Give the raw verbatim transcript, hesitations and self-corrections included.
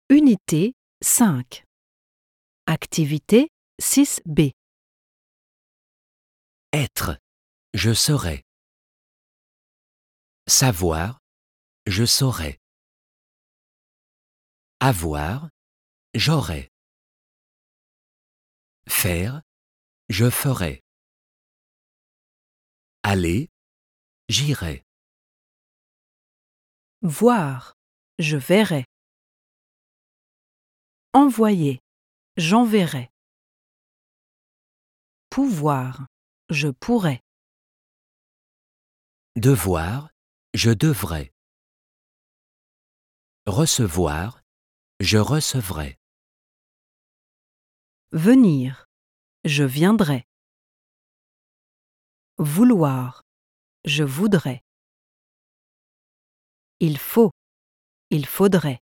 Unité cinq. Activité six B. Être, je serai. Savoir, je saurai. Avoir, j'aurai. Faire, je ferai. Aller, j'irai. Voir, je verrai. Envoyer, j'enverrai. Pouvoir, je pourrai. Devoir, je devrai. Recevoir, je recevrai. Venir, je viendrai. Vouloir, je voudrais. Il faut, il faudrait.